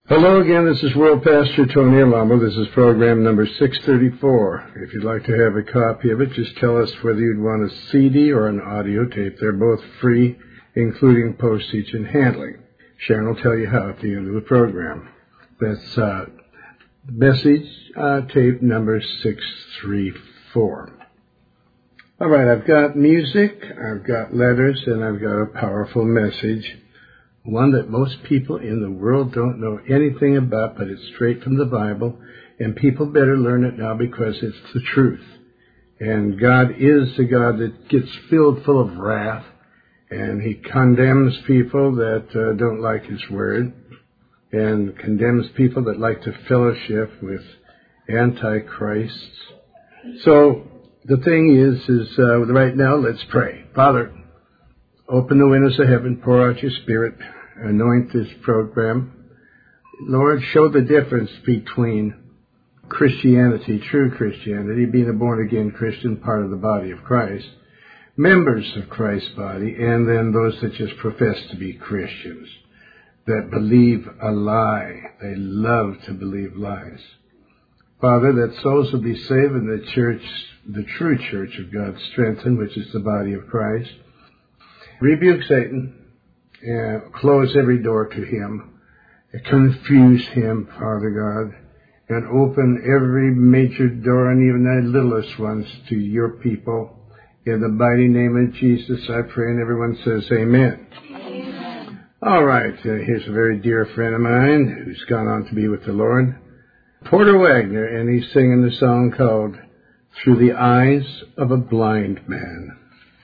Hello again, this is World Pastor Tony Alamo. This is program number 634. If you'd like to have a copy of it, just tell us whether you'd want a CD or an audio tape. They're both free, including postage and handling. Sharon will tell you how at the end of the program. That's message tape number 634. All right, I've got music, I've got letters, and I've got a powerful message. One that most people in the world don't know anything about, but it's straight from the Bible, and people better learn it now because it's the truth. And God is the God that gets filled full of wrath, and He condemns people that don't like His word, and condemns people that like to fellowship with antichrists. So the thing is right now, let's pray. Father, open the windows of heaven, pour out your Spirit, anoint this program. Lord, show the difference between Christianity, true Christianity, being a born-again Christian, part of the body of Christ, members of Christ's body, and then those that just profess to be Christians, that believe a lie. They love to believe lies. Father, that souls will be saved and the church, the true church of God, strengthened, which is the body of Christ. Rebuke Satan, and close every door to him, confuse him, Father God, and open every major door and even the littlest ones to your people. In the mighty name of Jesus, I pray, and everyone says amen. Amen. All right, here's a very dear friend of mine who's gone on to be with the Lord, Porter Wagner, and he's singing the song called Through the Eyes of a Blind Man.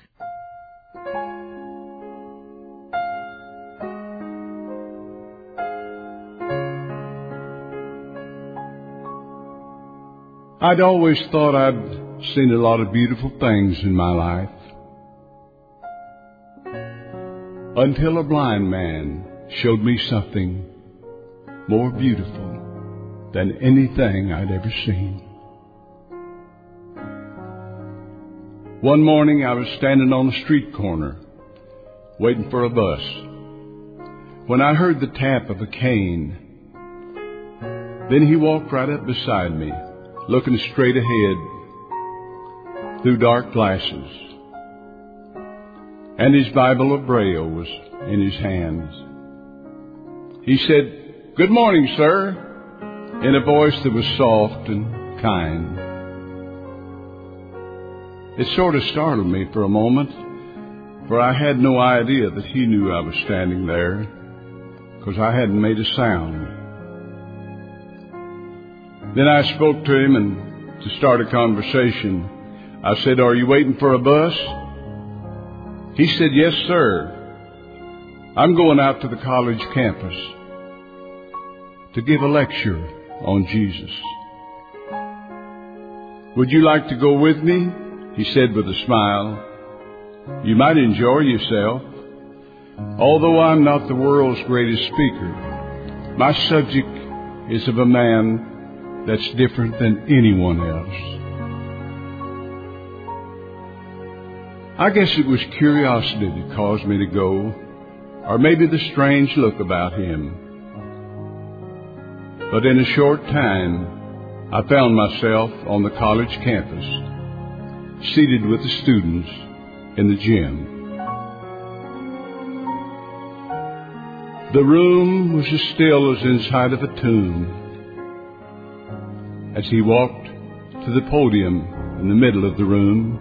I'd always thought I'd seen a lot of beautiful things in my life, until a blind man showed me something more beautiful than anything I'd ever seen. One morning I was standing on a street corner waiting for a bus when I heard the tap of a cane. Then he walked right up beside me, looking straight ahead through dark glasses, and his Bible of Braille was in his hands. He said, "Good morning, sir," in a voice that was soft and kind. It sort of startled me for a moment, for I had no idea that he knew I was standing there, because I hadn't made a sound. Then I spoke to him, and to start a conversation, I said, "Are you waiting for a bus?" He said, "Yes, sir. I'm going out to the college campus to give a lecture on Jesus. Would you like to go with me?" He said with a smile. "You might enjoy yourself. Although I'm not the world's greatest speaker, my subject is of a man that's different than anyone else." I guess it was curiosity that caused me to go, or maybe the strange look about him. But in a short time, I found myself on the college campus, seated with the students in the gym. The room was as still as inside of a tomb. As he walked to the podium in the middle of the room,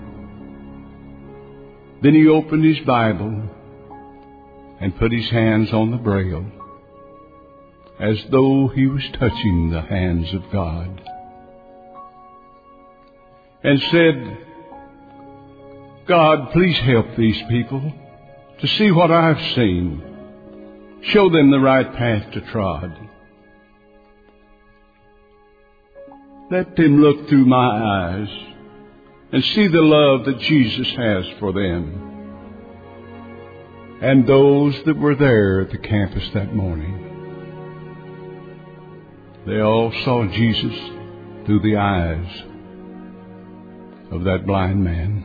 then he opened his Bible and put his hands on the Braille, as though he was touching the hands of God, and said, "God, please help these people to see what I've seen. Show them the right path to trod. Let them look through my eyes and see the love that Jesus has for them." And those that were there at the campus that morning, they all saw Jesus through the eyes of that blind man.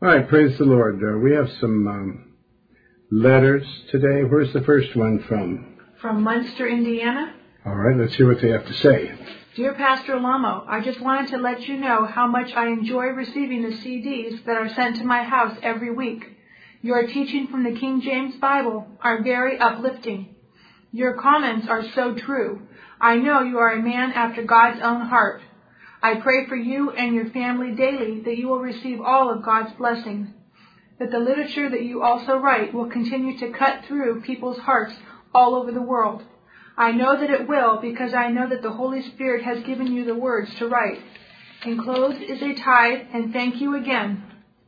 All right, praise the Lord. We have some letters today. Where's the first one from? From Munster, Indiana. All right, let's hear what they have to say. Dear Pastor Alamo, I just wanted to let you know how much I enjoy receiving the CDs that are sent to my house every week. Your teaching from the King James Bible are very uplifting. Your comments are so true. I know you are a man after God's own heart. I pray for you and your family daily that you will receive all of God's blessing, that the literature that you also write will continue to cut through people's hearts all over the world. I know that it will because I know that the Holy Spirit has given you the words to write. Enclosed is a tithe, and thank you again.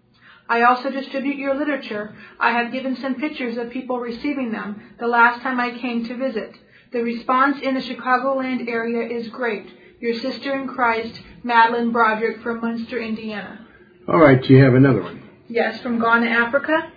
I also distribute your literature. I have given some pictures of people receiving them the last time I came to visit. The response in the Chicagoland area is great. Your sister in Christ, Madeline Broderick from Munster, Indiana. All right, do you have another one? Yes, from Ghana, Africa.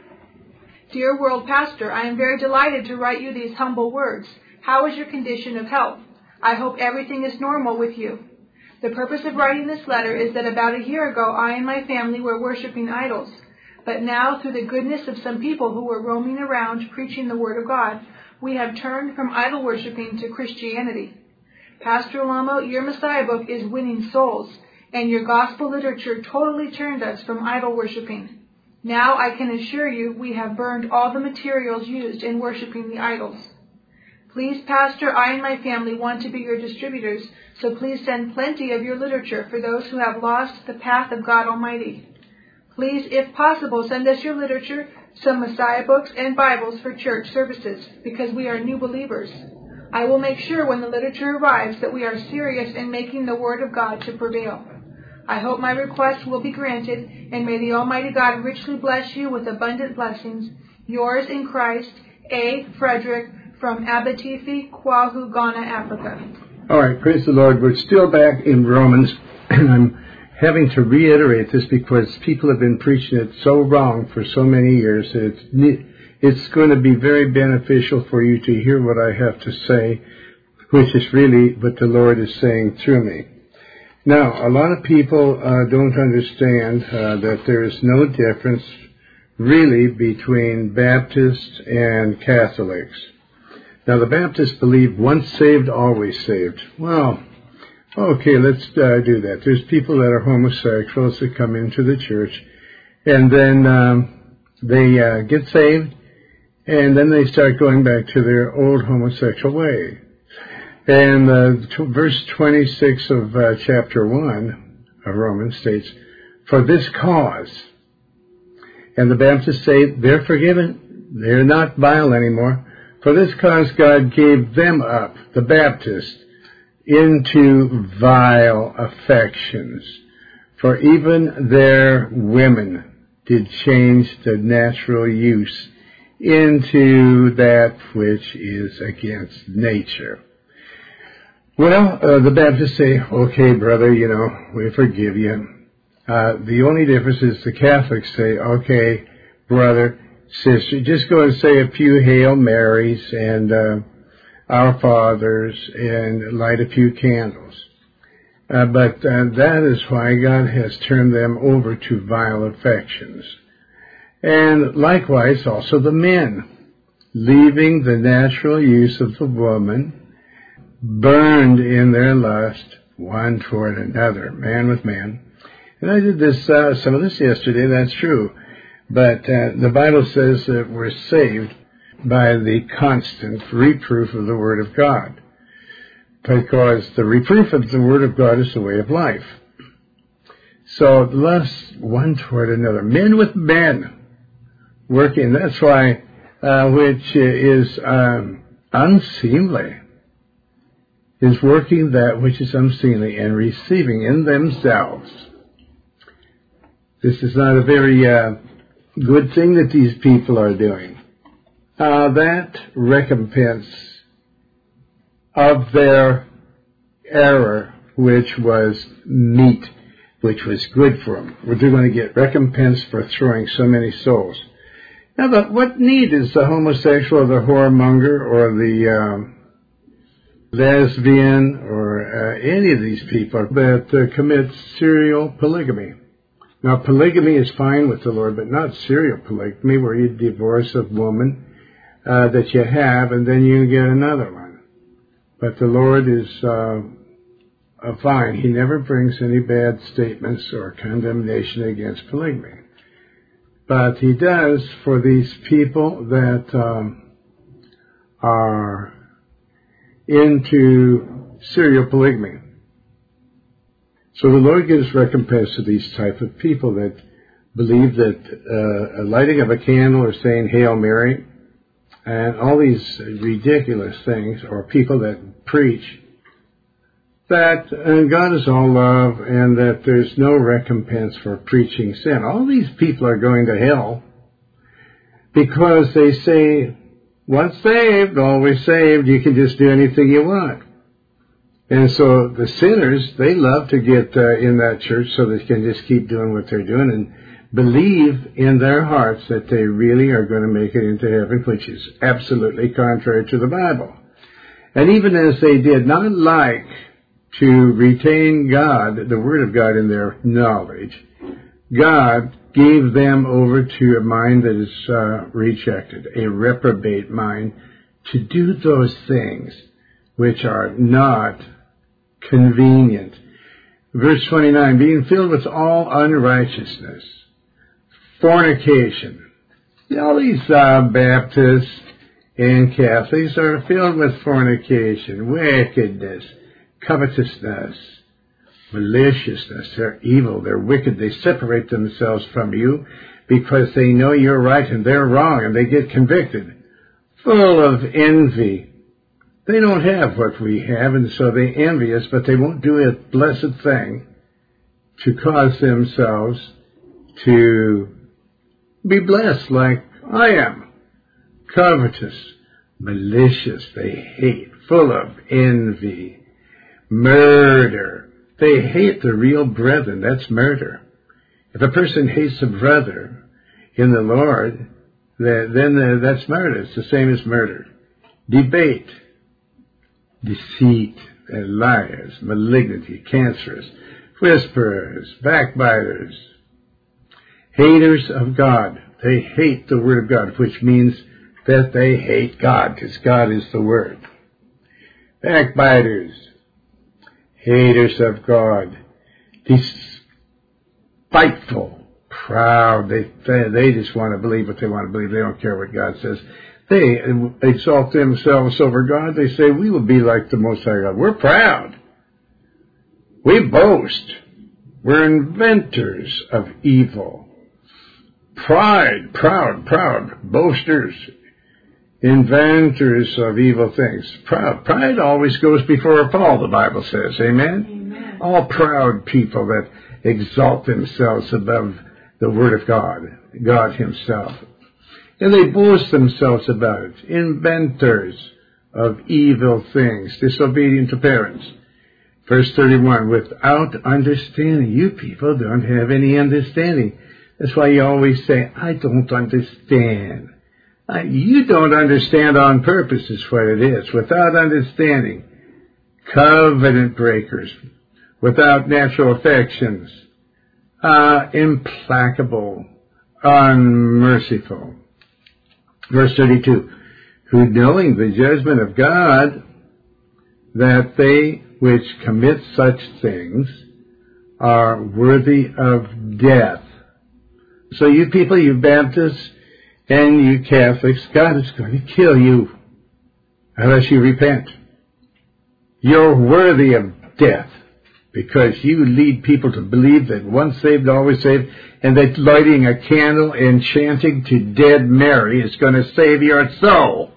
Dear World Pastor, I am very delighted to write you these humble words. How is your condition of health? I hope everything is normal with you. The purpose of writing this letter is that about a year ago, I and my family were worshiping idols. But now, through the goodness of some people who were roaming around preaching the Word of God, we have turned from idol worshiping to Christianity. Pastor Alamo, your Messiah book is winning souls, and your gospel literature totally turned us from idol worshiping. Now I can assure you we have burned all the materials used in worshiping the idols. Please, Pastor, I and my family want to be your distributors, so please send plenty of your literature for those who have lost the path of God Almighty. Please, if possible, send us your literature, some Messiah books, and Bibles for church services, because we are new believers. I will make sure when the literature arrives that we are serious in making the Word of God to prevail. I hope my request will be granted, and may the Almighty God richly bless you with abundant blessings. Yours in Christ, A. Frederick, from Abatifi, Kwahu, Ghana, Africa. All right, praise the Lord. We're still back in Romans, and I'm having to reiterate this because people have been preaching it so wrong for so many years. It's going to be very beneficial for you to hear what I have to say, which is really what the Lord is saying through me. Now, a lot of people don't understand that there is no difference really between Baptists and Catholics. Now, the Baptists believe once saved, always saved. Well, okay, let's do that. There's people that are homosexuals that come into the church, and then they get saved, and then they start going back to their old homosexual way. And verse 26 of chapter 1 of Romans states, for this cause, and the Baptists say they're forgiven, they're not vile anymore. For this cause God gave them up, the Baptists, into vile affections. For even their women did change the natural use into that which is against nature. Well, the Baptists say, okay, brother, we forgive you. The only difference is the Catholics say, okay, brother, sister, just go and say a few Hail Marys and Our Fathers and light a few candles. But that is why God has turned them over to vile affections. And likewise also the men, leaving the natural use of the woman, burned in their lust one toward another, man with man. And I did this some of this yesterday, that's true. But the Bible says that we're saved by the constant reproof of the Word of God, because the reproof of the Word of God is the way of life. So lust one toward another, men with men working. That's why which is unseemly is working that which is unseemly and receiving in themselves. This is not a very good thing that these people are doing. That recompense of their error, which was meat, which was good for them, where they're going to get recompense for throwing so many souls. Now, what need is the homosexual or the whoremonger or the lesbian or any of these people that commit serial polygamy? Now, polygamy is fine with the Lord, but not serial polygamy, where you divorce a woman that you have, and then you get another one. But the Lord is fine. He never brings any bad statements or condemnation against polygamy. But he does for these people that are into serial polygamy. So the Lord gives recompense to these type of people that believe that a lighting of a candle or saying Hail Mary and all these ridiculous things, or people that preach that God is all love and that there's no recompense for preaching sin. All these people are going to hell because they say, once saved, always saved, you can just do anything you want. And so the sinners, they love to get in that church so they can just keep doing what they're doing and believe in their hearts that they really are going to make it into heaven, which is absolutely contrary to the Bible. And even as they did not like to retain God, the Word of God in their knowledge, God gave them over to a mind that is rejected, a reprobate mind, to do those things which are not convenient. Verse 29, being filled with all unrighteousness, fornication. All these Baptists and Catholics are filled with fornication, wickedness, covetousness, maliciousness. They're evil, they're wicked. They separate themselves from you because they know you're right and they're wrong, and they get convicted. Full of envy. They don't have what we have, and so they envy us, but they won't do a blessed thing to cause themselves to be blessed like I am. Covetous, malicious, they hate, full of envy, murder. They hate the real brethren. That's murder. If a person hates a brother in the Lord, then that's murder. It's the same as murder. Debate, deceit, liars, malignity, cancerous, whisperers, backbiters, haters of God. They hate the Word of God, which means that they hate God, because God is the Word. Backbiters, haters of God, despiteful, proud. They just want to believe what they want to believe. They don't care what God says. They exalt themselves over God. They say, we will be like the Most High God. We're proud. We boast. We're inventors of evil. Pride, proud, boasters, inventors of evil things. Proud. Pride always goes before a fall, the Bible says. Amen? Amen. All proud people that exalt themselves above the Word of God, God Himself. And they boast themselves about it. Inventors of evil things, disobedient to parents. Verse 31, without understanding. You people don't have any understanding. That's why you always say, I don't understand. You don't understand on purpose is what it is. Without understanding. Covenant breakers. Without natural affections. Implacable. Unmerciful. Verse 32, who knowing the judgment of God, that they which commit such things are worthy of death. So you people, you Baptists and you Catholics, God is going to kill you unless you repent. You're worthy of death because you lead people to believe that once saved, always saved, and that lighting a candle and chanting to dead Mary is going to save your soul.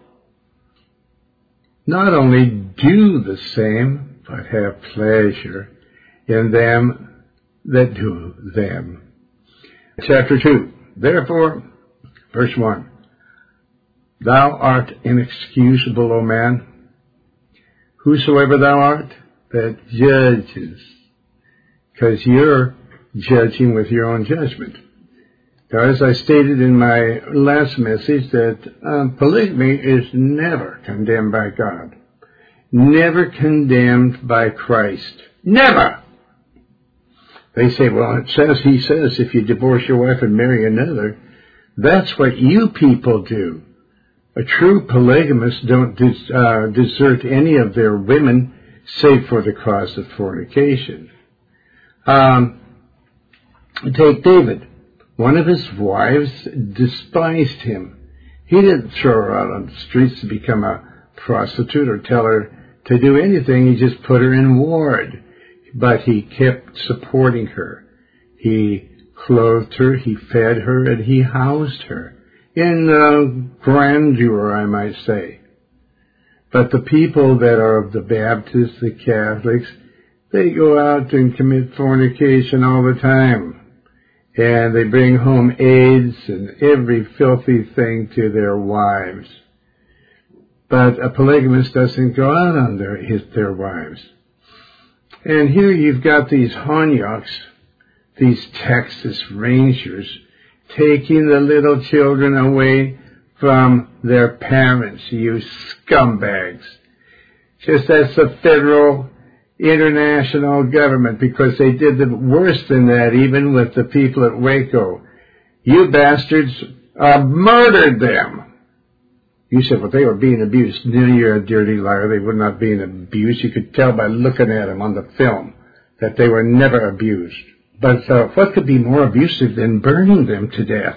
Not only do the same, but have pleasure in them that do them. Chapter 2. Therefore, verse 1. Thou art inexcusable, O man, whosoever thou art, that judges, because you're judging with your own judgment. Now, as I stated in my last message, that polygamy is never condemned by God. Never condemned by Christ. Never! They say, well, he says, if you divorce your wife and marry another, that's what you people do. A true polygamist don't desert any of their women save for the cause of fornication. Take David. One of his wives despised him. He didn't throw her out on the streets to become a prostitute or tell her to do anything. He just put her in ward. But he kept supporting her. He clothed her, he fed her, and he housed her. In grandeur, I might say. But the people that are of the Baptists, the Catholics, they go out and commit fornication all the time. And they bring home AIDS and every filthy thing to their wives. But a polygamist doesn't go out on their wives. And here you've got these Honyuks, these Texas Rangers, taking the little children away from their parents, you scumbags. Just as the federal international government, because they did the worse than that, even with the people at Waco. You bastards murdered them. You said, well, they were being abused. No, you're a dirty liar. They were not being abused. You could tell by looking at them on the film that they were never abused. But what could be more abusive than burning them to death?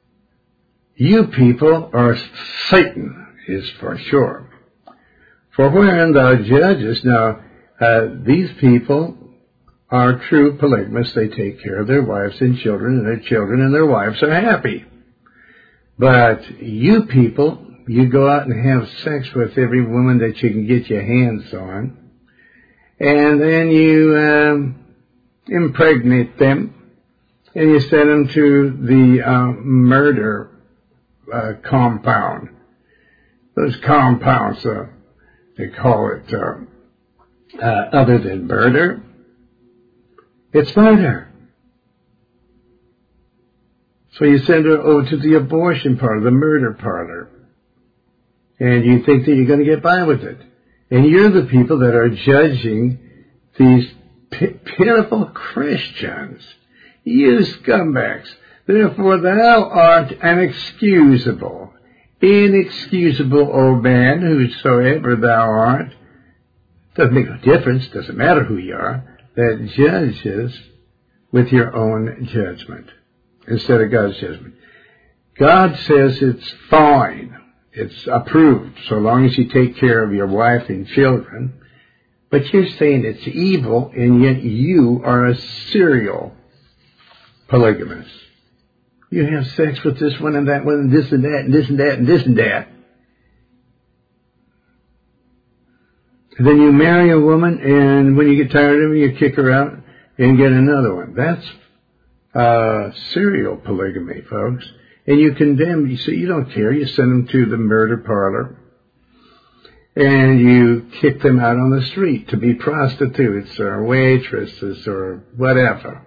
You people are Satan, is for sure. For wherein thou judgest, now, these people are true polygamists. They take care of their wives and their wives are happy. But you people, you go out and have sex with every woman that you can get your hands on, and then you impregnate them, and you send them to the murder compound. Those compounds, they call it other than murder. It's murder. So you send her over to the abortion parlor, the murder parlor. And you think that you're going to get by with it. And you're the people that are judging these pitiful Christians. You scumbags. Therefore thou art inexcusable, O man, whosoever thou art. Doesn't make no difference, doesn't matter who you are, that judges with your own judgment instead of God's judgment. God says it's fine, it's approved, so long as you take care of your wife and children, but you're saying it's evil, and yet you are a serial polygamist. You have sex with this one and that one and this and that and this and that and this and that. And then you marry a woman, and when you get tired of her, you kick her out and get another one. That's serial polygamy, folks. And you condemn, you say you don't care, you send them to the murder parlor, and you kick them out on the street to be prostitutes or waitresses or whatever.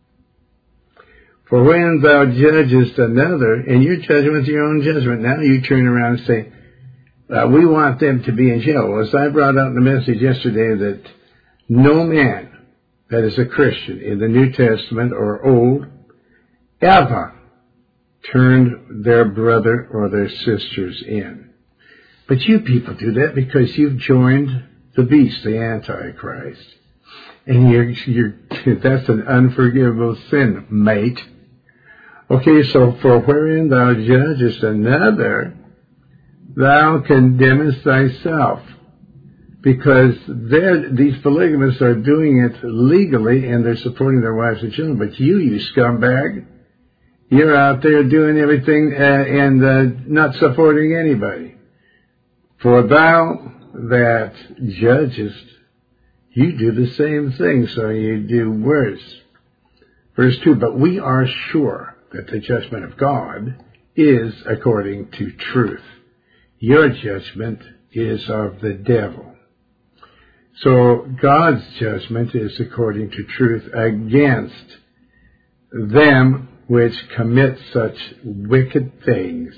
For when thou judgest another, and you're judging with your own judgment, now you turn around and say, we want them to be in jail. Well, as I brought out in the message yesterday, that no man that is a Christian in the New Testament or Old ever turned their brother or their sisters in. But you people do that because you've joined the beast, the Antichrist. And that's an unforgivable sin, mate. Okay, so for wherein thou judgest another, thou condemnest thyself, because these polygamists are doing it legally and they're supporting their wives and children. But you scumbag, you're out there doing everything and not supporting anybody. For thou that judgest, you do the same thing, so you do worse. Verse 2, but we are sure that the judgment of God is according to truth. Your judgment is of the devil. So God's judgment is according to truth against them which commit such wicked things.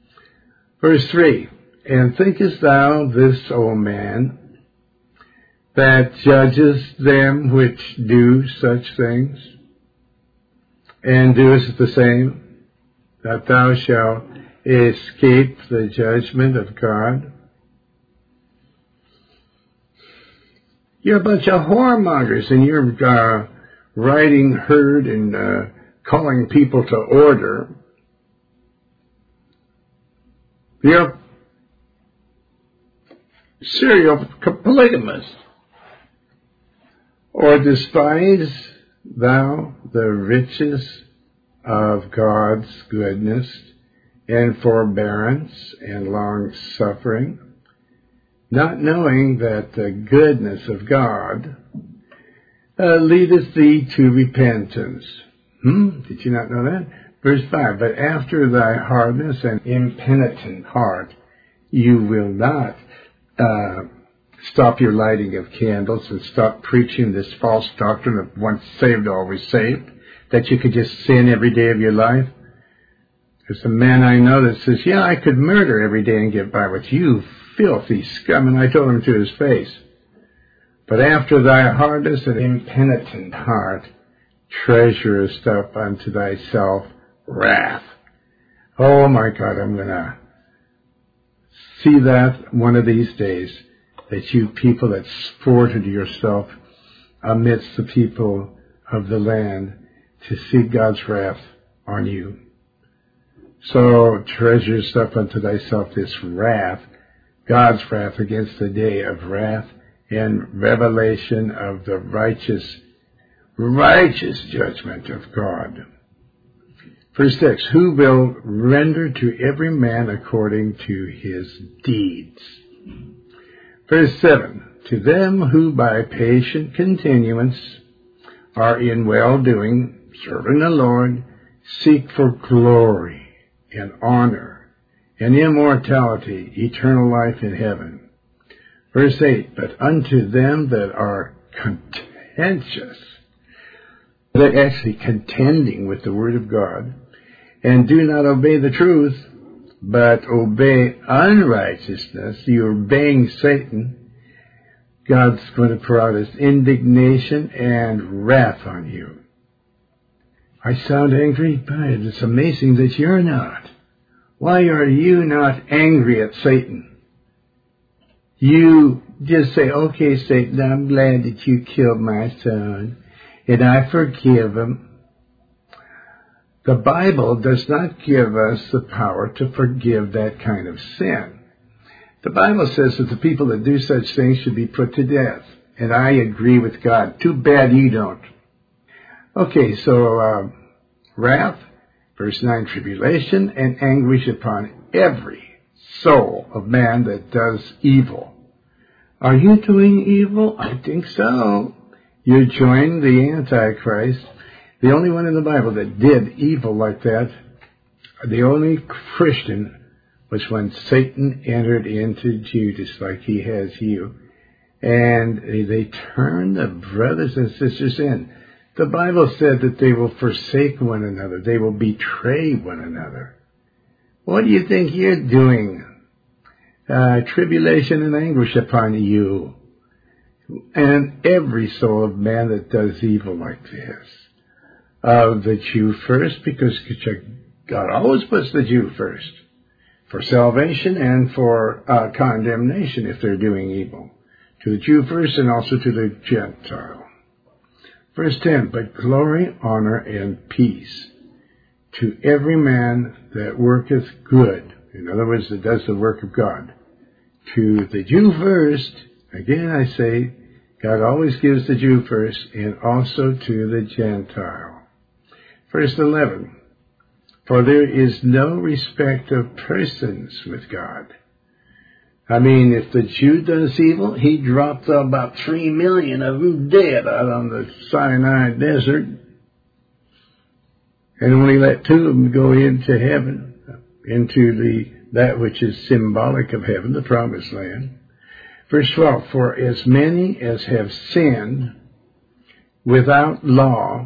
Verse 3, and thinkest thou this, O man, that judges them which do such things, and doest the same, that thou shalt escape the judgment of God? You're a bunch of whoremongers, and you're riding herd and calling people to order. You're serial polygamists. Or despise thou the riches of God's goodness and forbearance and long-suffering, not knowing that the goodness of God leadeth thee to repentance. Did you not know that? Verse 5, but after thy hardness and impenitent heart, you will not stop your lighting of candles and stop preaching this false doctrine of once saved, always saved, that you could just sin every day of your life. There's a man I know that says, yeah, I could murder every day and get by with you, filthy scum, and I told him to his face. But after thy hardness and impenitent heart, treasurest up unto thyself wrath. Oh my God, I'm going to see that one of these days, that you people that sported yourself amidst the people of the land, to see God's wrath on you. So treasures up unto thyself this wrath, God's wrath against the day of wrath and revelation of the righteous judgment of God. Verse 6, who will render to every man according to his deeds. Verse 7, to them who by patient continuance are in well-doing, serving the Lord, seek for glory and honor and immortality, eternal life in heaven. Verse 8, but unto them that are contentious, they're actually contending with the Word of God, and do not obey the truth, but obey unrighteousness, you're obeying Satan, God's going to pour out his indignation and wrath on you. I sound angry, but it's amazing that you're not. Why are you not angry at Satan? You just say, okay, Satan, I'm glad that you killed my son, and I forgive him. The Bible does not give us the power to forgive that kind of sin. The Bible says that the people that do such things should be put to death. And I agree with God. Too bad you don't. Okay, so wrath, verse 9, tribulation and anguish upon every soul of man that does evil. Are you doing evil? I think so. You joined the Antichrist. The only one in the Bible that did evil like that, the only Christian, was when Satan entered into Judas like he has you. And they turned the brothers and sisters in. The Bible said that they will forsake one another. They will betray one another. What do you think you're doing? Tribulation and anguish upon you. And every soul of man that does evil like this. The Jew first, because God always puts the Jew first. For salvation and for condemnation if they're doing evil. To the Jew first and also to the Gentile. Verse 10, but glory, honor, and peace to every man that worketh good. In other words, that does the work of God. To the Jew first, again I say, God always gives the Jew first, and also to the Gentile. Verse 11, for there is no respect of persons with God. I mean, if the Jew does evil, he dropped about 3 million of them dead out on the Sinai desert, and only let 2 of them go into heaven, into that which is symbolic of heaven, the promised land. Verse 12, for as many as have sinned without law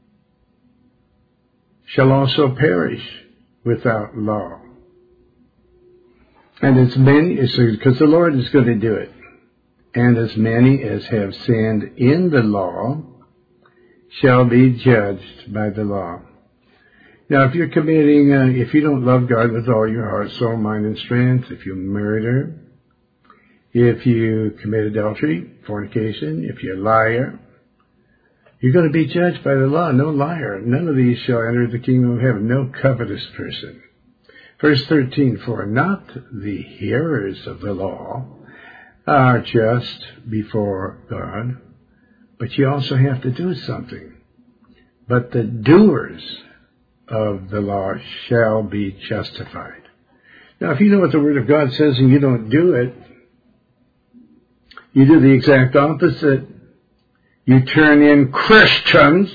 shall also perish without law. And as many, because the Lord is going to do it. and as many as have sinned in the law shall be judged by the law. Now, if you're committing, if you don't love God with all your heart, soul, mind, and strength, if you murder, if you commit adultery, fornication, if you're a liar, you're going to be judged by the law. No liar. None of these shall enter the kingdom of heaven. No covetous person. Verse 13, for not the hearers of the law are just before God, but you also have to do something. But the doers of the law shall be justified. Now, if you know what the Word of God says and you don't do it, you do the exact opposite. You turn in Christians,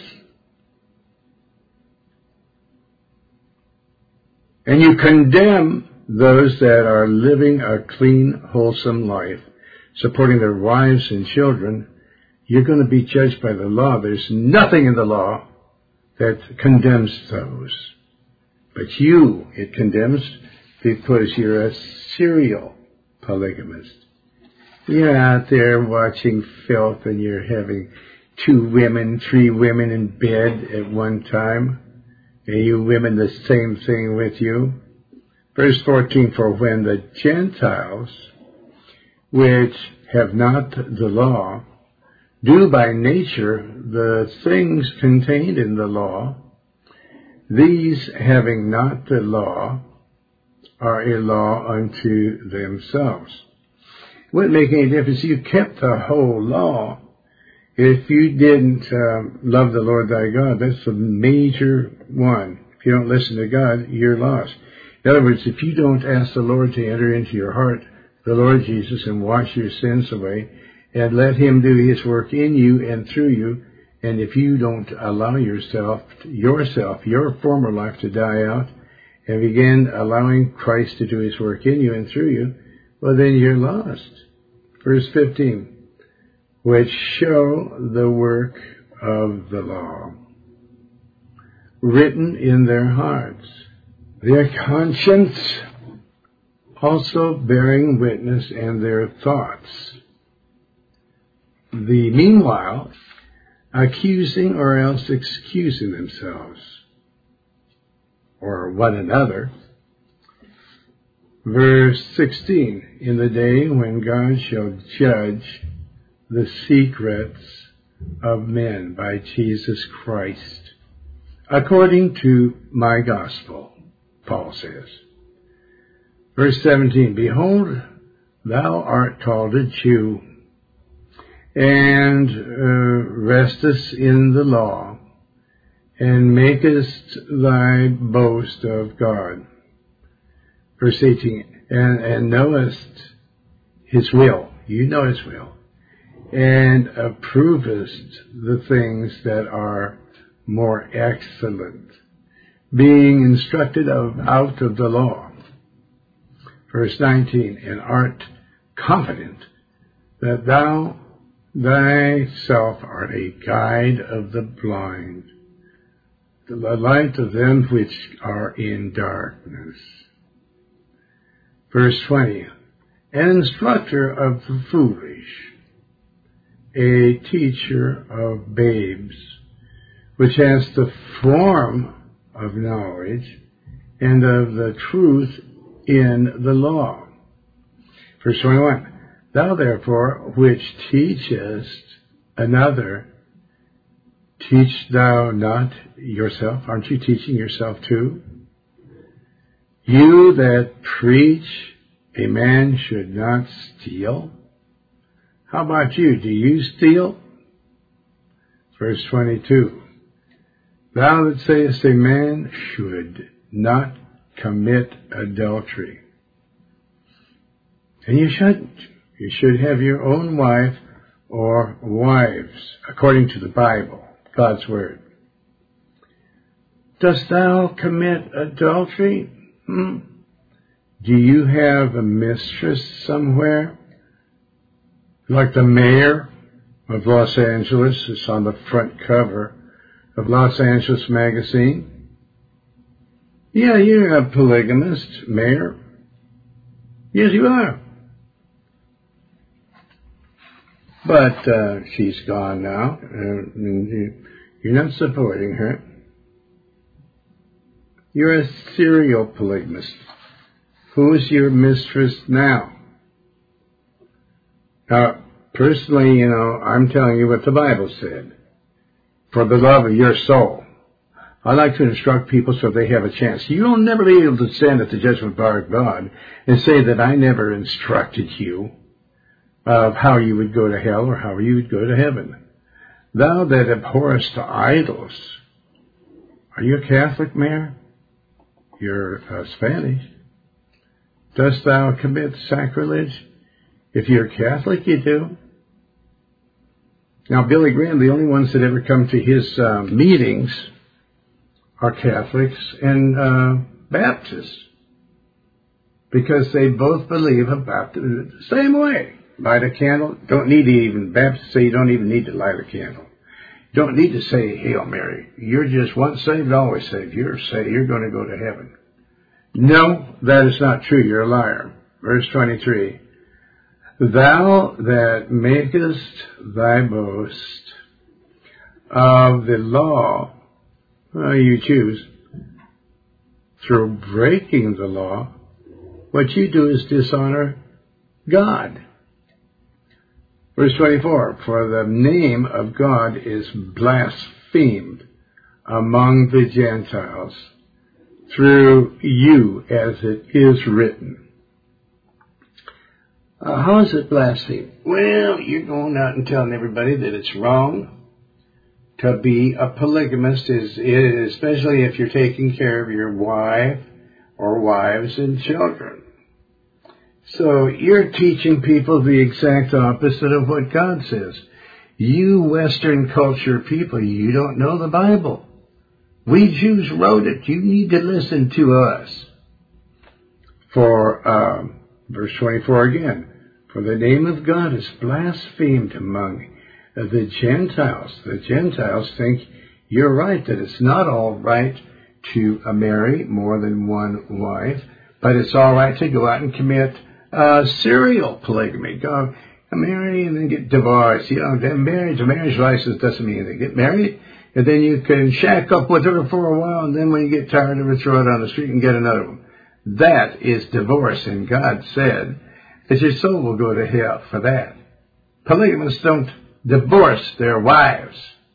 and you condemn those that are living a clean, wholesome life, supporting their wives and children. You're going to be judged by the law. There's nothing in the law that condemns those. But you, it condemns because you're a serial polygamist. You're out there watching filth and you're having 2 women, 3 women in bed at one time. And you women the same thing with you. Verse 14, for when the Gentiles, which have not the law, do by nature the things contained in the law, these having not the law are a law unto themselves. It wouldn't make any difference. You kept the whole law. If you didn't love the Lord thy God, that's the major one. If you don't listen to God, you're lost. In other words, if you don't ask the Lord to enter into your heart, the Lord Jesus, and wash your sins away, and let Him do His work in you and through you, and if you don't allow yourself, your former life to die out, and begin allowing Christ to do His work in you and through you, well, then you're lost. Verse 15, which show the work of the law, written in their hearts, their conscience also bearing witness, and their thoughts. The meanwhile, accusing or else excusing themselves, or one another. Verse 16, in the day when God shall judge the secrets of men by Jesus Christ, according to my gospel, Paul says. Verse 17, behold, thou art called a Jew, and restest in the law, and makest thy boast of God. Verse 18, and knowest His will. You know His will. And approvest the things that are more excellent, being instructed out of the law. Verse 19, and art confident that thou thyself art a guide of the blind, the light of them which are in darkness. Verse 20, an instructor of the foolish, a teacher of babes, which has the form of knowledge and of the truth in the law. Verse 21, thou therefore which teachest another, teach thou not yourself? Aren't you teaching yourself too? You that preach a man should not steal. How about you? Do you steal? Verse 22, thou that sayest a man should not commit adultery. And you shouldn't. You should have your own wife or wives, according to the Bible, God's Word. Dost thou commit adultery? Do you have a mistress somewhere? Like the mayor of Los Angeles is on the front cover of Los Angeles magazine. Yeah, you're a polygamist, mayor. Yes, you are. But she's gone now. You're not supporting her. You're a serial polygamist. Who's your mistress now? Now, personally, I'm telling you what the Bible said. For the love of your soul. I like to instruct people so they have a chance. You'll never be able to stand at the judgment bar of God and say that I never instructed you of how you would go to hell or how you would go to heaven. Thou that abhorrest idols. Are you a Catholic, Mayor? You're Spanish. Dost thou commit sacrilege? If you're Catholic, you do. Now, Billy Graham, the only ones that ever come to his meetings are Catholics and Baptists, because they both believe about the same way. Light a candle. Baptists say you don't even need to light a candle. You don't need to say Hail Mary. You're just once saved, always saved. You're going to go to heaven. No, that is not true. You're a liar. Verse 23. Thou that makest thy boast of the law, you choose, through breaking the law, what you do is dishonor God. Verse 24, for the name of God is blasphemed among the Gentiles through you, as it is written. How is it blasphemed? Well, you're going out and telling everybody that it's wrong to be a polygamist, especially if you're taking care of your wife or wives and children. So you're teaching people the exact opposite of what God says. You Western culture people, you don't know the Bible. We Jews wrote it. You need to listen to us. For verse 24 again, for the name of God is blasphemed among the Gentiles. The Gentiles think you're right, that it's not all right to marry more than one wife, but it's all right to go out and commit serial polygamy. Go marry and then get divorced. Marriage license doesn't mean they get married, and then you can shack up with her for a while, and then when you get tired of her, throw it on the street and get another one. That is divorce, and God said that your soul will go to hell for that. Polygamists don't divorce their wives.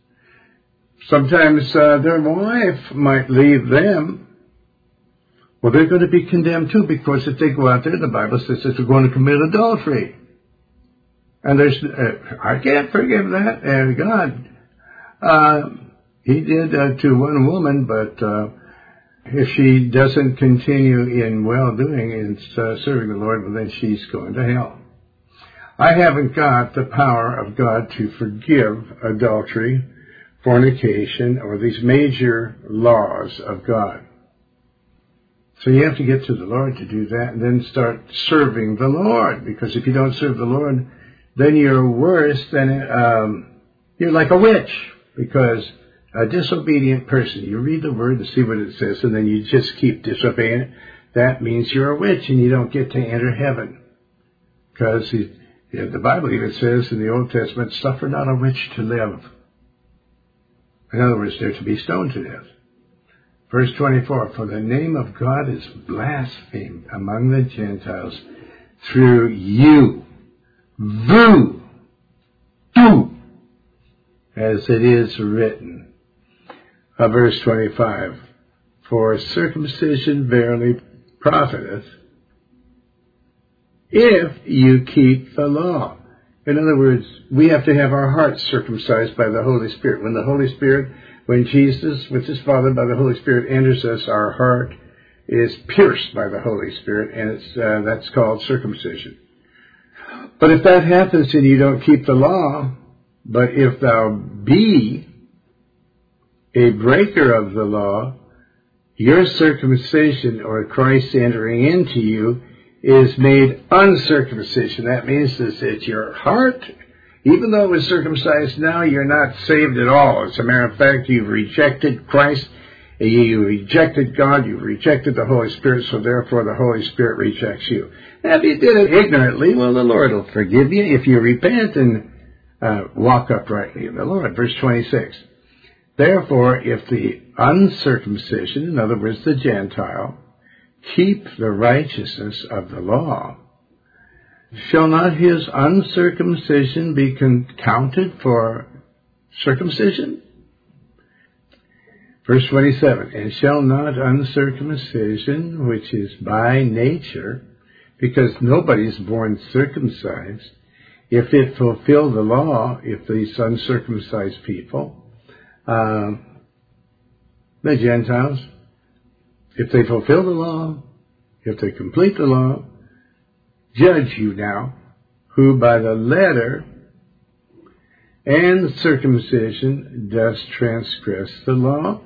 Sometimes their wife might leave them. Well, they're going to be condemned too, because if they go out there, the Bible says that they're going to commit adultery. And I can't forgive that. And God, He did to one woman, but if she doesn't continue in well-doing and serving the Lord, well, then she's going to hell. I haven't got the power of God to forgive adultery, fornication, or these major laws of God. So you have to get to the Lord to do that, and then start serving the Lord. Because if you don't serve the Lord, then you're worse than you're like a witch. Because a disobedient person, you read the word to see what it says, and then you just keep disobeying it. That means you're a witch, and you don't get to enter heaven. Because the Bible even says in the Old Testament, suffer not a witch to live. In other words, they're to be stoned to death. Verse 24, for the name of God is blasphemed among the Gentiles through you. Vous, tu, as it is written. Verse 25, for circumcision verily profiteth, if you keep the law. In other words, we have to have our hearts circumcised by the Holy Spirit. When Jesus, with his Father, by the Holy Spirit, enters us, our heart is pierced by the Holy Spirit, and that's called circumcision. But if that happens and you don't keep the law, but if thou be a breaker of the law, your circumcision, or Christ entering into you, is made uncircumcision. That means that your heart, even though it was circumcised now, you're not saved at all. As a matter of fact, you've rejected Christ, you rejected God, you've rejected the Holy Spirit, so therefore the Holy Spirit rejects you. Now, if you did it ignorantly, well, the Lord will forgive you if you repent and walk uprightly in the Lord. Verse 26. Therefore, if the uncircumcision, in other words, the Gentile, keep the righteousness of the law, shall not his uncircumcision be counted for circumcision? Verse 27, and shall not uncircumcision, which is by nature, because nobody's born circumcised, if it fulfill the law, if these uncircumcised people, the Gentiles, if they fulfill the law, if they complete the law, judge you now, who by the letter and circumcision does transgress the law.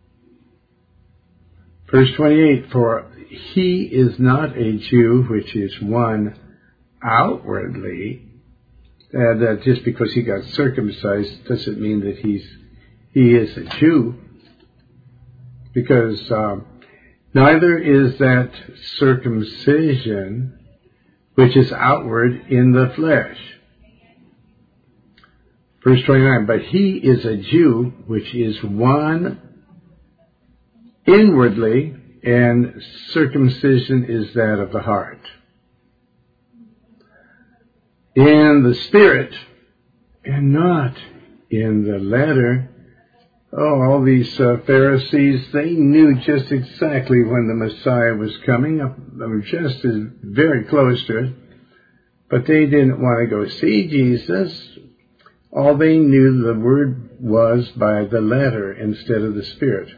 Verse 28, for he is not a Jew, which is one outwardly. That just because he got circumcised doesn't mean that he is a Jew. Because neither is that circumcision which is outward in the flesh. Verse 29, but he is a Jew, which is one inwardly, and circumcision is that of the heart. In the spirit, and not in the letter. Oh, all these Pharisees, they knew just exactly when the Messiah was coming, just very close to it, but they didn't want to go see Jesus. All they knew the word was by the letter instead of the spirit,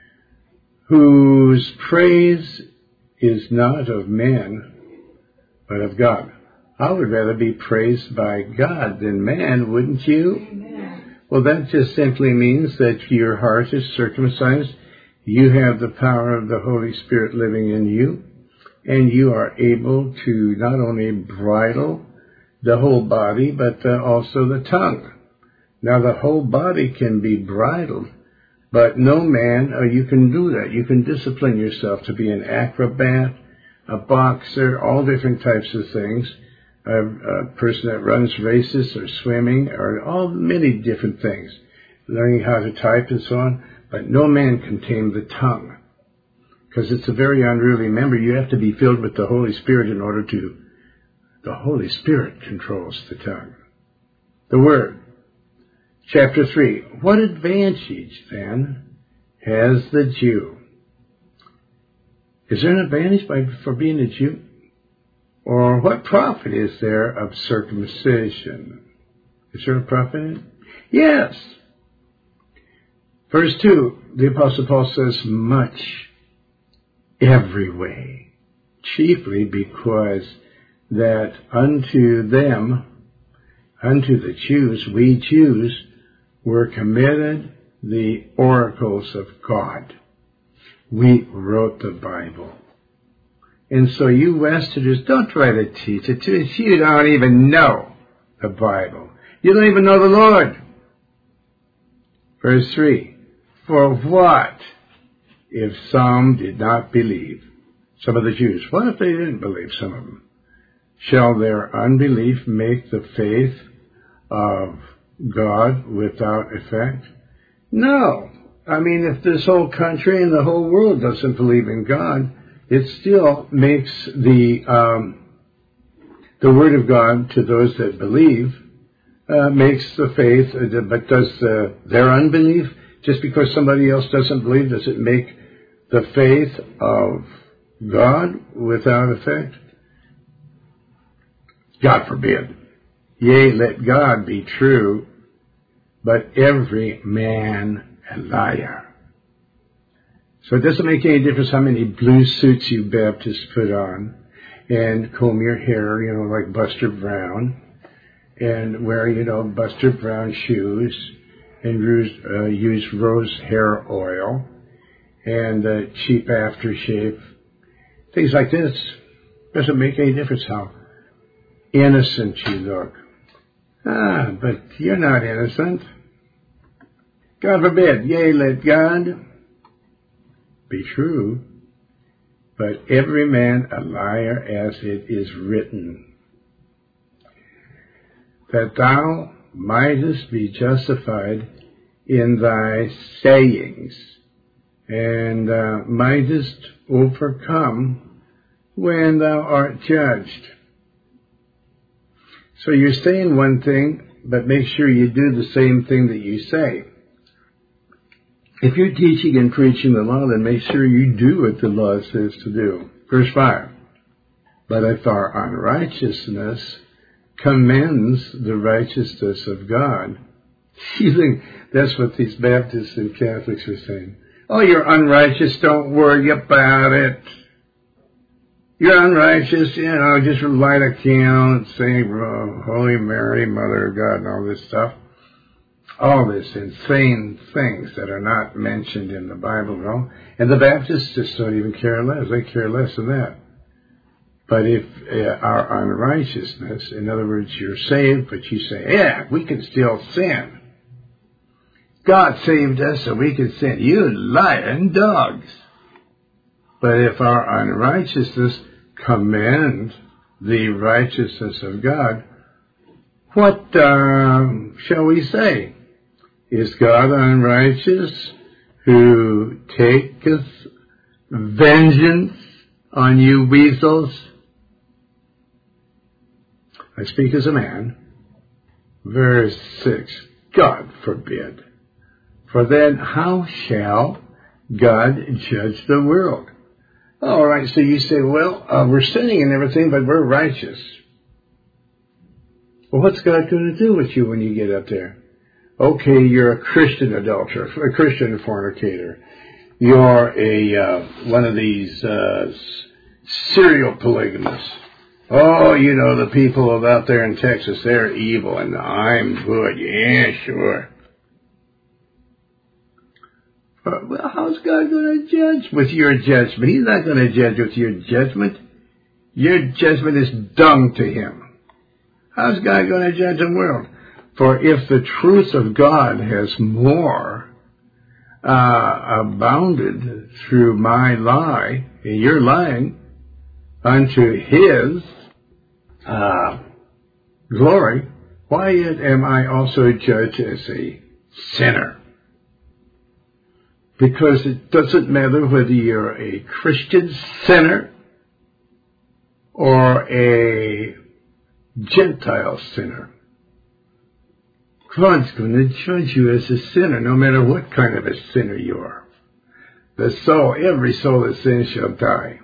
whose praise is not of men, but of God. I would rather be praised by God than man, wouldn't you? Amen. Well, that just simply means that your heart is circumcised. You have the power of the Holy Spirit living in you, and you are able to not only bridle the whole body, but also the tongue. Now, the whole body can be bridled, but no man, you can do that. You can discipline yourself to be an acrobat, a boxer, all different types of things. A person that runs races or swimming or all many different things, learning how to type and so on, but no man can tame the tongue because it's a very unruly member. You have to be filled with the Holy Spirit in order to. The Holy Spirit controls the tongue. The Word. Chapter 3. What advantage, then, has the Jew? Is there an advantage for being a Jew? Or what profit is there of circumcision? Is there a profit in it? Yes. Verse 2, the Apostle Paul says, much, every way, chiefly because that unto them, unto the Jews, we Jews, were committed the oracles of God. We wrote the Bible. And so you Westerners, don't try to teach it to us. You don't even know the Bible. You don't even know the Lord. Verse 3, for what if some did not believe? Some of the Jews. What if they didn't believe, some of them? Shall their unbelief make the faith of God without effect? No. I mean, if this whole country and the whole world doesn't believe in God, it still makes the Word of God to those that believe, makes the faith, but does their unbelief, just because somebody else doesn't believe, does it make the faith of God without effect? God forbid. Yea, let God be true, but every man a liar. So it doesn't make any difference how many blue suits you Baptists put on and comb your hair, like Buster Brown, and wear, Buster Brown shoes and use rose hair oil and cheap aftershave. Things like this. Doesn't make any difference how innocent you look. But you're not innocent. God forbid. Yea, let God be true, but every man a liar, as it is written, that thou mightest be justified in thy sayings, and mightest overcome when thou art judged. So you're saying one thing, but make sure you do the same thing that you say. If you're teaching and preaching the law, then make sure you do what the law says to do. Verse 5. But if our unrighteousness commends the righteousness of God. You think that's what these Baptists and Catholics are saying. Oh, you're unrighteous, don't worry about it. You're unrighteous, just light a candle and say, Holy Mary, Mother of God, and all this stuff. All this insane things that are not mentioned in the Bible at all. And the Baptists just don't even care less. They care less than that. But if our unrighteousness, in other words, you're saved, but you say, yeah, we can still sin. God saved us so we can sin. You lying dogs. But if our unrighteousness commends the righteousness of God, what shall we say? Is God unrighteous who taketh vengeance on you weasels? I speak as a man. Verse 6. God forbid. For then how shall God judge the world? All right, so you say, well, we're sinning and everything, but we're righteous. Well, what's God going to do with you when you get up there? Okay, you're a Christian adulterer, a Christian fornicator. You're one of these serial polygamists. Oh, the people out there in Texas, they're evil, and I'm good. Yeah, sure. Well, how's God going to judge with your judgment? He's not going to judge with your judgment. Your judgment is dung to him. How's God going to judge the world? For if the truth of God has more abounded through my lie, and you're lying, unto his glory, why yet am I also judged as a sinner? Because it doesn't matter whether you're a Christian sinner or a Gentile sinner. God's going to judge you as a sinner, no matter what kind of a sinner you are. Every soul that sins shall die.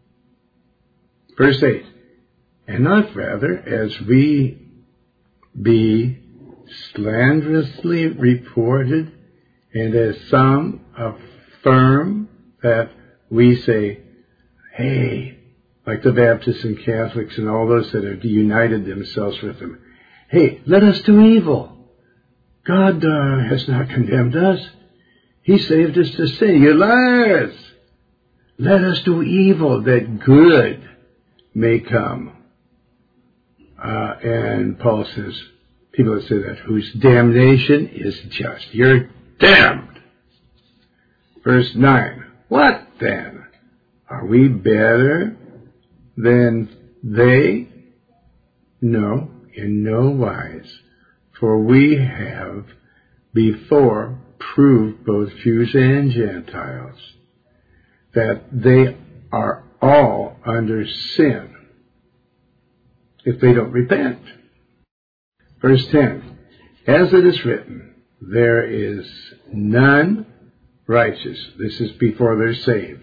Verse 8. And not rather as we be slanderously reported, and as some affirm that we say, hey, like the Baptists and Catholics and all those that have united themselves with them, hey, let us do evil. God has not condemned us. He saved us to sin. You liars! Let us do evil that good may come. And Paul says, people that say that, whose damnation is just. You're damned. Verse 9. What then? Are we better than they? No, in no wise. For we have before proved both Jews and Gentiles that they are all under sin if they don't repent. Verse 10. As it is written, there is none righteous. This is before they're saved.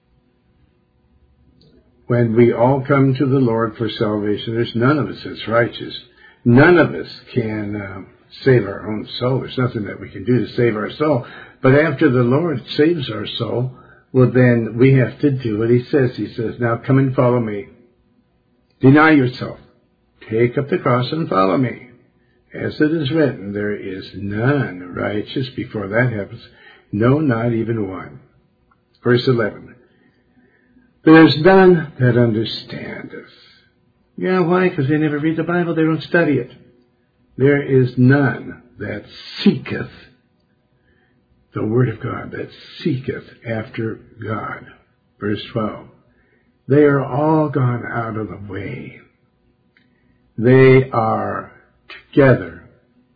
When we all come to the Lord for salvation, there's none of us that's righteous. None of us can save our own soul. There's nothing that we can do to save our soul. But after the Lord saves our soul, well, then we have to do what he says. He says, now come and follow me. Deny yourself. Take up the cross and follow me. As it is written, there is none righteous. Before that happens, no, not even one. Verse 11. There is none that understandeth. Yeah, why? Because they never read the Bible. They don't study it. There is none that seeketh the Word of God, that seeketh after God. Verse 12. They are all gone out of the way. They are together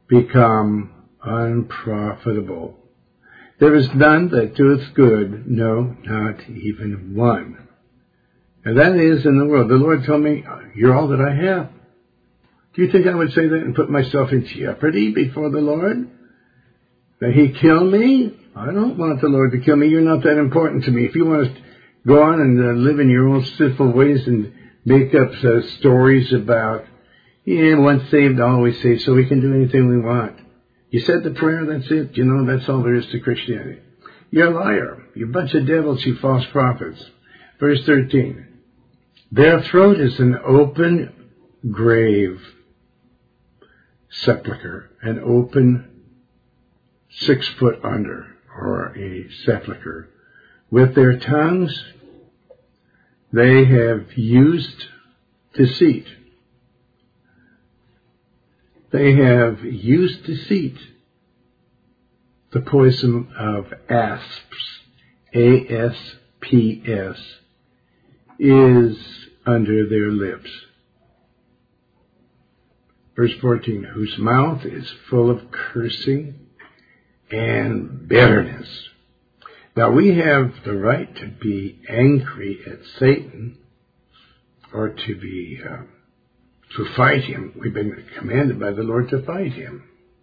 become unprofitable. There is none that doeth good, no, not even one. And that is in the world. The Lord told me, you're all that I have. Do you think I would say that and put myself in jeopardy before the Lord? That He kill me? I don't want the Lord to kill me. You're not that important to me. If you want to go on and live in your own sinful ways and make up stories about, once saved, always saved, so we can do anything we want. You said the prayer, that's it. That's all there is to Christianity. You're a liar. You're a bunch of devils, you false prophets. Verse 13. Their throat is an open grave, sepulchre, an open 6 foot under, or a sepulchre. With their tongues, they have used deceit. They have used deceit. The poison of asps, A-S-P-S, is under their lips. Verse 14, whose mouth is full of cursing and bitterness. Now we have the right to be angry at Satan, or to fight him. We've been commanded by the Lord to fight him.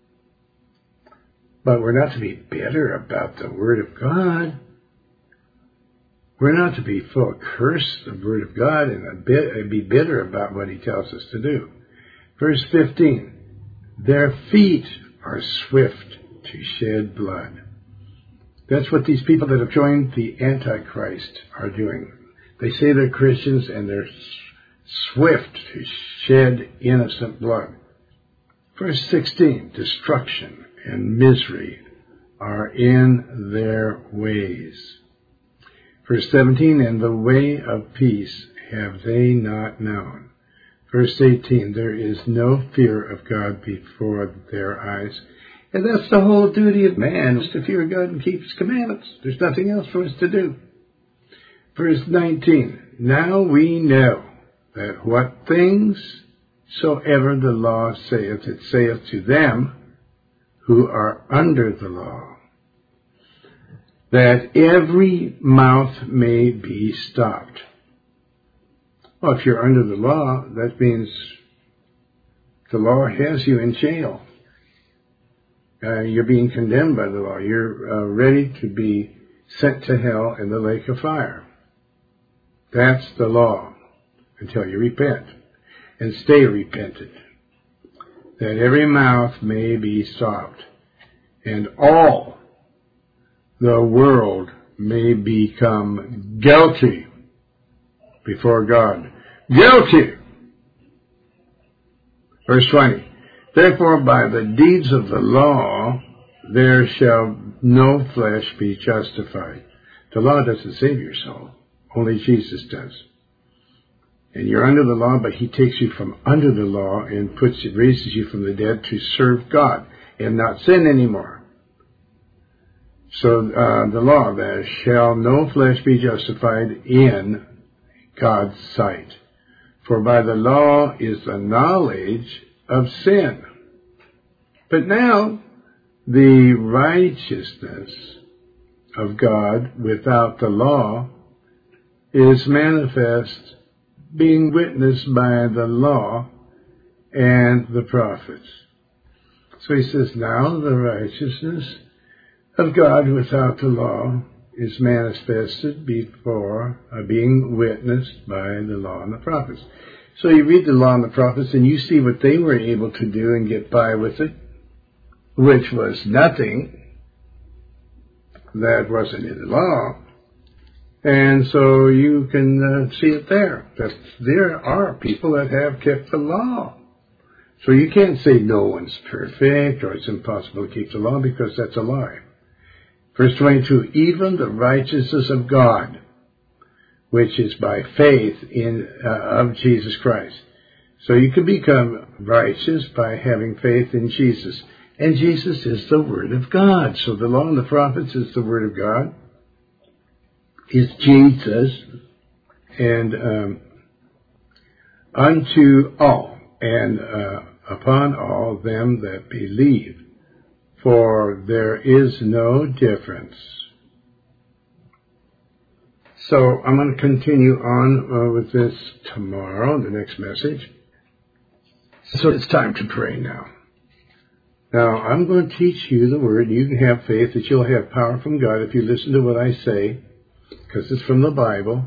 But we're not to be bitter about the Word of God. We're not to be full of curse the Word of God and be bitter about what He tells us to do. Verse 15, their feet are swift to shed blood. That's what these people that have joined the Antichrist are doing. They say they're Christians and they're swift to shed innocent blood. Verse 16, destruction and misery are in their ways. Verse 17, and the way of peace have they not known. Verse 18, there is no fear of God before their eyes. And that's the whole duty of man, is to fear God and keep His commandments. There's nothing else for us to do. Verse 19, now we know that what things soever the law saith, it saith to them who are under the law, that every mouth may be stopped. Well, if you're under the law, that means the law has you in jail. You're being condemned by the law. You're ready to be sent to hell in the lake of fire. That's the law, until you repent and stay repentant, that every mouth may be stopped, and all the world may become guilty before God. Guilty! Verse 20, therefore by the deeds of the law there shall no flesh be justified. The law doesn't save your soul. Only Jesus does. And you're under the law, but He takes you from under the law and raises you from the dead to serve God and not sin anymore. So the law, there shall no flesh be justified in God's sight. For by the law is the knowledge of sin. But now the righteousness of God without the law is manifest, being witnessed by the law and the prophets. So he says, now the righteousness of God without the law is manifested before, being witnessed by the law and the prophets. So you read the law and the prophets and you see what they were able to do and get by with it, which was nothing that wasn't in the law. And so you can see it there, that there are people that have kept the law. So you can't say no one's perfect or it's impossible to keep the law, because that's a lie. Verse 22, even the righteousness of God, which is by faith of Jesus Christ. So you can become righteous by having faith in Jesus. And Jesus is the Word of God. So the law and the prophets is the Word of God. Is Jesus. And unto all and upon all them that believe, for there is no difference. So I'm going to continue on with this tomorrow, the next message. So it's time to pray now. Now, I'm going to teach you the Word. You can have faith that you'll have power from God if you listen to what I say, because it's from the Bible.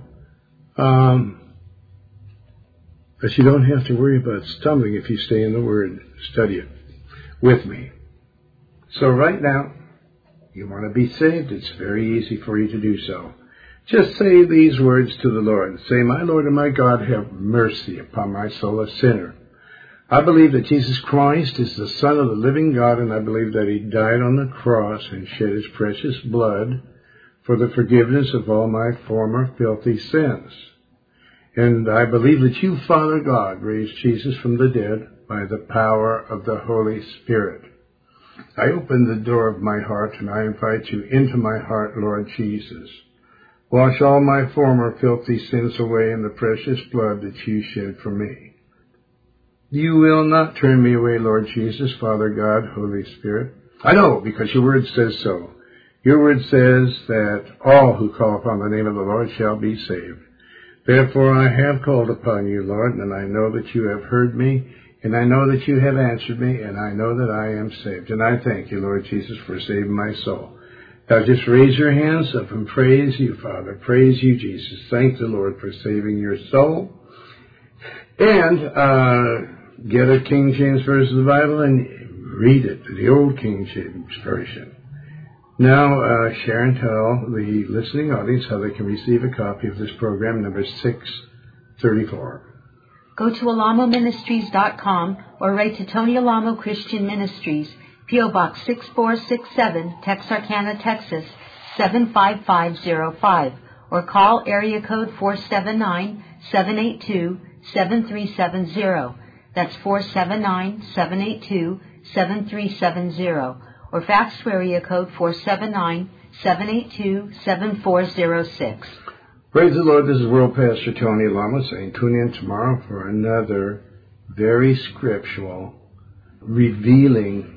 But you don't have to worry about stumbling if you stay in the Word. Study it with me. So right now, you want to be saved. It's very easy for you to do so. Just say these words to the Lord. Say, my Lord and my God, have mercy upon my soul, a sinner. I believe that Jesus Christ is the Son of the living God, and I believe that He died on the cross and shed His precious blood for the forgiveness of all my former filthy sins. And I believe that you, Father God, raised Jesus from the dead by the power of the Holy Spirit. I open the door of my heart and I invite you into my heart, Lord Jesus. Wash all my former filthy sins away in the precious blood that you shed for me. You will not turn me away, Lord Jesus, Father God, Holy Spirit. I know, because your word says so. Your word says that all who call upon the name of the Lord shall be saved. Therefore I have called upon you, Lord, and I know that you have heard me, and I know that you have answered me, and I know that I am saved. And I thank you, Lord Jesus, for saving my soul. Now just raise your hands up and praise you, Father. Praise you, Jesus. Thank the Lord for saving your soul. And get a King James version of the Bible and read it, the old King James version. Now, share and tell the listening audience how they can receive a copy of this program, number 634. Go to alamoministries.com or write to Tony Alamo Christian Ministries, P.O. Box 6467, Texarkana, Texas, 75505, or call area code 479-782-7370. That's 479-782-7370. Or fax to area code 479-782-7406. Praise the Lord. This is World Pastor Tony Alamo saying tune in tomorrow for another very scriptural, revealing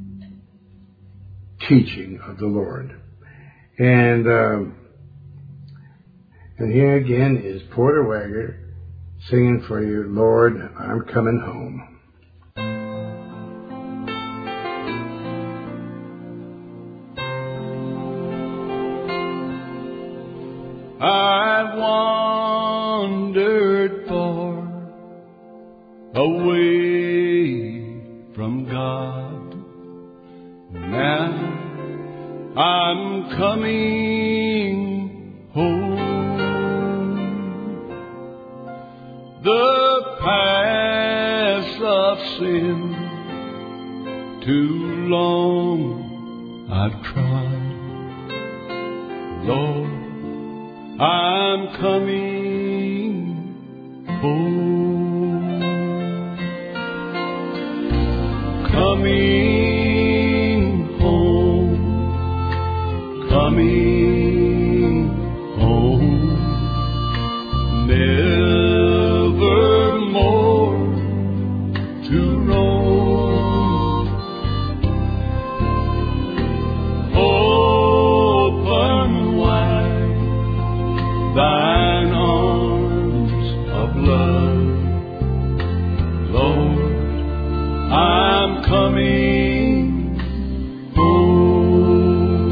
teaching of the Lord. And here again is Porter Wagoner singing for you, Lord, I'm coming home. I've wandered far away from God. Now I'm coming home. The paths of sin too long I've trod. Lord, I'm coming home. Coming home. Coming home. Never more to roam. Open wide thine arms of love, Lord, I'm coming home.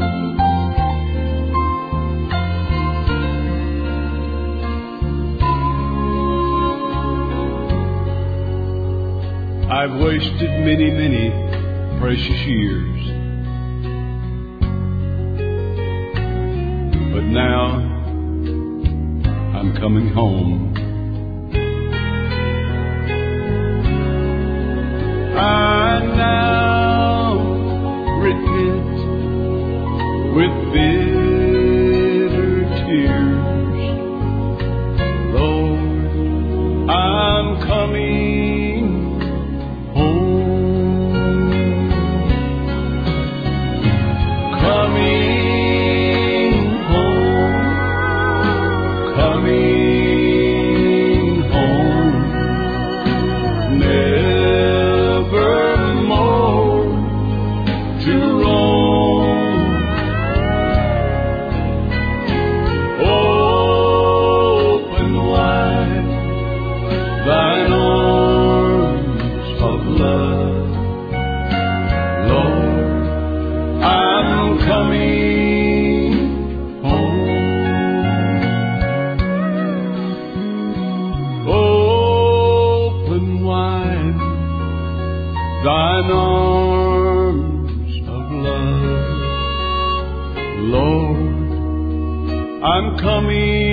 I've wasted many, many precious years, but now I'm coming home. I now repent with bitter tears. Lord, I'm coming home. Coming home. Coming thine arms of love. Lord, I'm coming